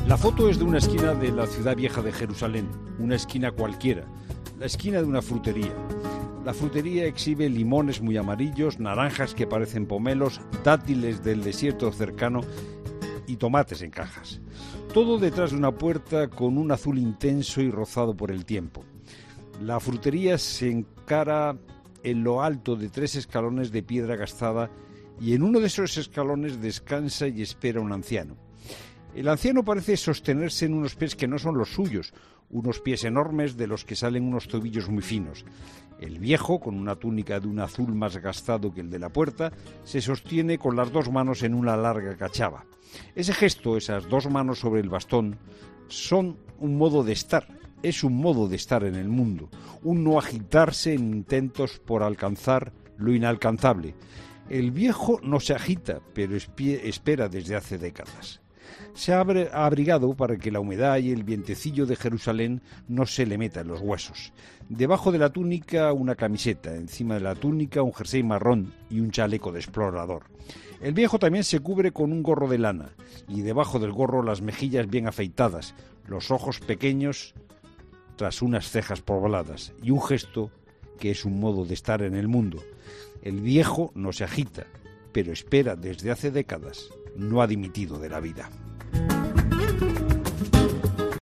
La foto es de una esquina de la ciudad vieja de Jerusalén, una esquina cualquiera, la esquina de una frutería. La frutería exhibe limones muy amarillos, naranjas que parecen pomelos, dátiles del desierto cercano y tomates en cajas. Todo detrás de una puerta con un azul intenso y rozado por el tiempo. La frutería se encara en lo alto de 3 escalones de piedra gastada y en uno de esos escalones descansa y espera un anciano. El anciano parece sostenerse en unos pies que no son los suyos, unos pies enormes de los que salen unos tobillos muy finos. El viejo, con una túnica de un azul más gastado que el de la puerta, se sostiene con las 2 manos en una larga cachava. Ese gesto, esas 2 manos sobre el bastón, son un modo de estar, es un modo de estar en el mundo, un no agitarse en intentos por alcanzar lo inalcanzable. El viejo no se agita, pero espera desde hace décadas. Se ha abrigado para que la humedad y el vientecillo de Jerusalén no se le meta en los huesos. Debajo de la túnica una camiseta, encima de la túnica un jersey marrón y un chaleco de explorador. El viejo también se cubre con un gorro de lana y debajo del gorro las mejillas bien afeitadas, los ojos pequeños tras unas cejas pobladas y un gesto que es un modo de estar en el mundo. El viejo no se agita, pero espera desde hace décadas. No ha dimitido de la vida.